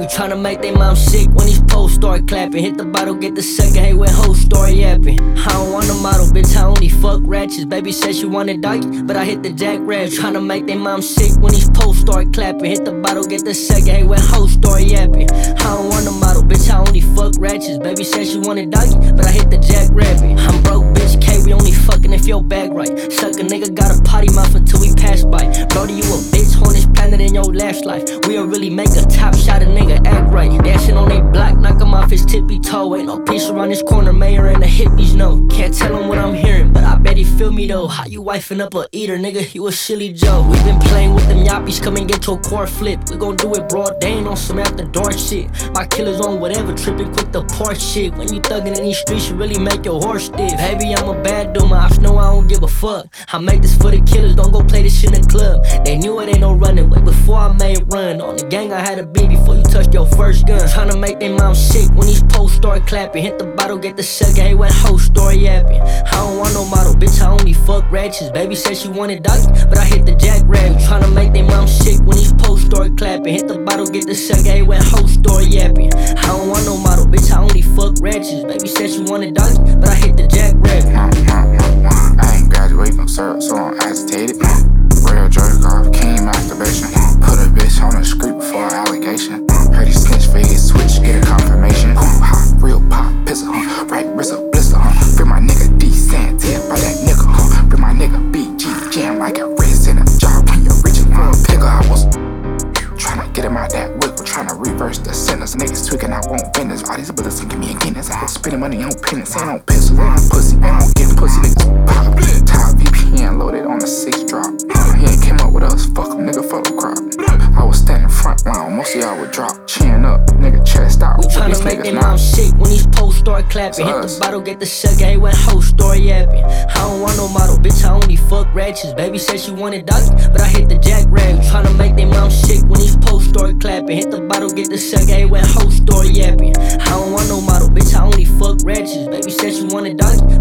We tryna make they mom sick when these posts start clapping. Hit the bottle, get the second, hey, when hoes start yapping. I don't want a model, bitch, I only fuck ratchets. Baby said she wanted dyke, but I hit the jack rap. Tryna make they mom sick when these posts start clapping. Hit the bottle, get the second, hey, when hoes start yapping. I don't want a model, bitch, I only fuck ratchets. Baby said she wanted dyke, but I hit the jack rabbit. I'm broke, bitch, K, we only fucking if your bag right. Suck a nigga, got a potty mouth until we pass by. Brody, you a bitch on this planet in your last life. We'll really make a top shot, a nigga act right. Dashing on they block, knock him off his tippy toe. Ain't no peace around this corner, mayor and the hippies know. Can't tell him what I'm hearing, but I bet he feel me though. How you wifing up a eater, nigga? You a silly Joe. We been playing with them yappies, come and get your core flipped. We gon' do it broad day, ain't on some after dark shit. My killers on whatever, tripping quick to part shit. When you thuggin' in these streets, you really make your horse stiff. Baby, I'm a bad dude, my ops know I don't give a fuck. I make this for the killers, don't go play this shit in the club. They knew it ain't no running, way before I made run. On the gang I had a beat before you touched your first gun. Tryna make they mom sick when these posts start clapping. Hit the bottle, get the sucker, hey, when hoes start yapping. I don't want no model, bitch, I only fuck ratchets. Baby said she wanted dyke, but I hit the jack rap. Tryna make they mom sick when these posts start clapping. Hit the bottle, get the sucker, hey, when hoes start yapping. I don't want no model, bitch, I only fuck ratchets. Baby said she wanted dyke, but I hit the jack rap. I ain't graduate from syrup, so I'm agitated. Real jerk off, king masturbation. Put a bitch on the street before allegation. Heard he snitch, fade, switch, get a confirmation. Hot, real pop, pistol, right wrist a blister. Free my nigga D Santia by that nigga. Free my nigga BG jam like a wrist in a job when you're reaching for a picker. I was tryna get him out that whip, tryna reverse the sentence. Niggas tweaking, I won't business. All these bullets can give me a Guinness. I spending money on penance, ain't on pistols, ain't on pussy, ain't on getting pussy. Niggas pop, top VPN loaded on a 6 drop. He ain't came up with us, fuck him, nigga, fuck him crop. I was standing front round, most of y'all would drop. Chin up, nigga, chest out. We tryna make they mom sick when these posts start clapping. Hit the bottle, get the sucker, hey, when hoes start yapping. I don't want no model, bitch, I only fuck ratchets. Baby said she wanted dyke, but I hit the jack rap. Tryna make they mom sick when these posts start clapping. Hit the bottle, get the sucker, hey, when hoes start yapping. I don't want no model, bitch, I only fuck ratchets. Baby said she wanted dyke,